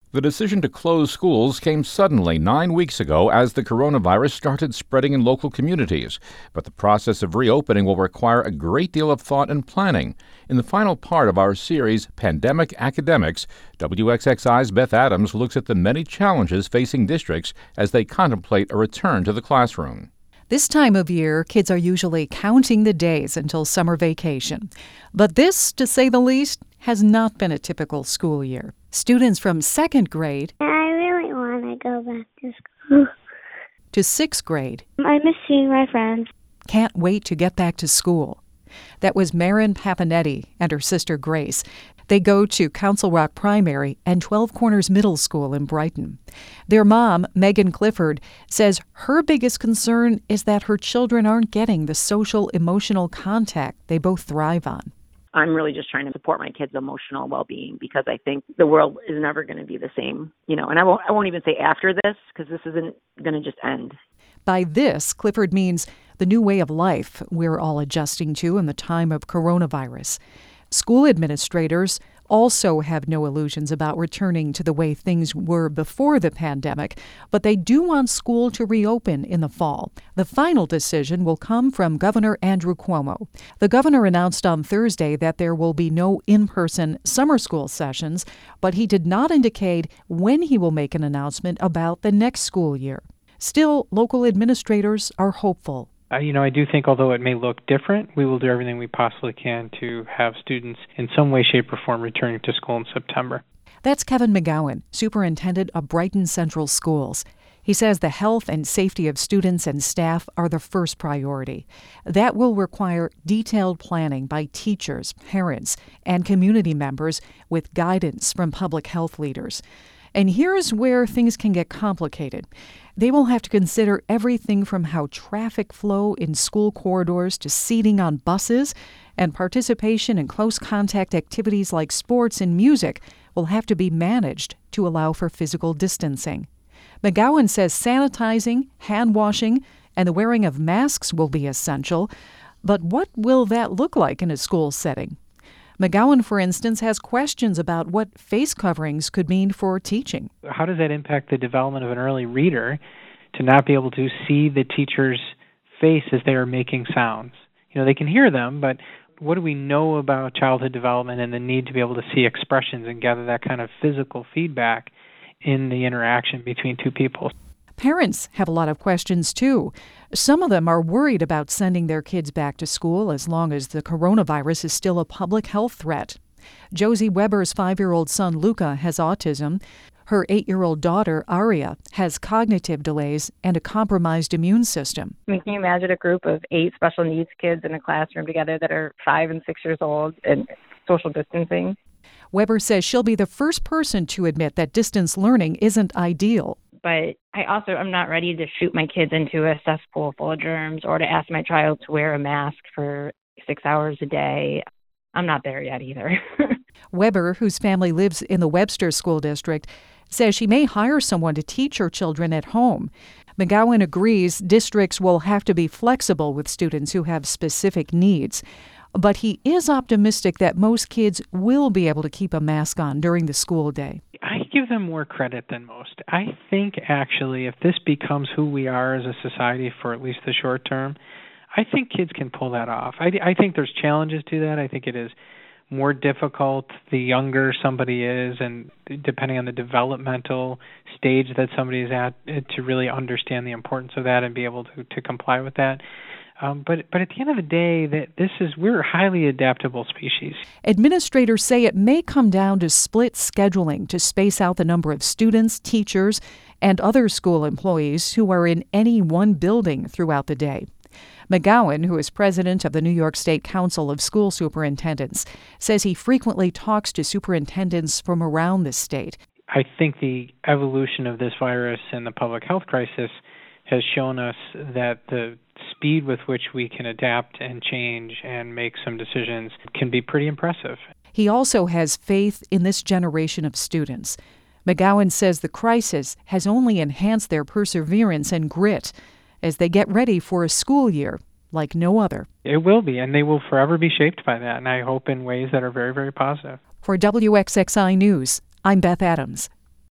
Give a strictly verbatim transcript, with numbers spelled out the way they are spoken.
The decision to close schools came suddenly nine weeks ago as the coronavirus started spreading in local communities. But the process of reopening will require a great deal of thought and planning. In the final part of our series, Pandemic Academics, W X X I's Beth Adams looks at the many challenges facing districts as they contemplate a return to the classroom. This time of year, kids are usually counting the days until summer vacation. But this, to say the least, has not been a typical school year. Students from second grade I really want to go back to school. to sixth grade I miss seeing my friends. can't wait to get back to school. That was Marin Papanetti and her sister Grace. They go to Council Rock Primary and Twelve Corners Middle School in Brighton. Their mom, Megan Clifford, says her biggest concern is that her children aren't getting the social, emotional contact they both thrive on. I'm really just trying to support my kids' emotional well-being because I think the world is never going to be the same, you know, and I won't, I won't even say after this because this isn't going to just end. By this, Clifford means the new way of life we're all adjusting to in the time of coronavirus. School administrators also have no illusions about returning to the way things were before the pandemic, but they do want school to reopen in the fall. The final decision will come from Governor Andrew Cuomo. The governor announced on Thursday that there will be no in-person summer school sessions, but he did not indicate when he will make an announcement about the next school year. Still, local administrators are hopeful. Uh, you know, I do think although it may look different, we will do everything we possibly can to have students in some way, shape, or form returning to school in September. That's Kevin McGowan, superintendent of Brighton Central Schools. He says the health and safety of students and staff are the first priority. That will require detailed planning by teachers, parents, and community members with guidance from public health leaders. And here's where things can get complicated. They will have to consider everything from how traffic flow in school corridors to seating on buses, and participation in close contact activities like sports and music will have to be managed to allow for physical distancing. McGowan says sanitizing, hand washing, and the wearing of masks will be essential. But what will that look like in a school setting? McGowan, for instance, has questions about what face coverings could mean for teaching. How does that impact the development of an early reader to not be able to see the teacher's face as they are making sounds? You know, they can hear them, but what do we know about childhood development and the need to be able to see expressions and gather that kind of physical feedback in the interaction between two people? Parents have a lot of questions, too. Some of them are worried about sending their kids back to school as long as the coronavirus is still a public health threat. Josie Weber's five-year-old son, Luca, has autism. Her eight-year-old daughter, Aria, has cognitive delays and a compromised immune system. I mean, can you imagine a group of eight special needs kids in a classroom together that are five and six years old and social distancing? Weber says she'll be the first person to admit that distance learning isn't ideal. But I also am not ready to shoot my kids into a cesspool full of germs or to ask my child to wear a mask for six hours a day. I'm not there yet either. Weber, whose family lives in the Webster School District, says she may hire someone to teach her children at home. McGowan agrees districts will have to be flexible with students who have specific needs. But he is optimistic that most kids will be able to keep a mask on during the school day. I give them more credit than most. I think, actually, if this becomes who we are as a society for at least the short term, I think kids can pull that off. I, I think there's challenges to that. I think it is more difficult the younger somebody is, and depending on the developmental stage that somebody is at, to really understand the importance of that and be able to, to comply with that. Um, but but at the end of the day, that this is we're a highly adaptable species. Administrators say it may come down to split scheduling to space out the number of students, teachers, and other school employees who are in any one building throughout the day. McGowan, who is president of the New York State Council of School Superintendents, says he frequently talks to superintendents from around the state. I think the evolution of this virus and the public health crisis has shown us that the speed with which we can adapt and change and make some decisions can be pretty impressive. He also has faith in this generation of students. McGowan says the crisis has only enhanced their perseverance and grit as they get ready for a school year like no other. It will be, and they will forever be shaped by that, and I hope in ways that are very, very positive. For W X X I News, I'm Beth Adams.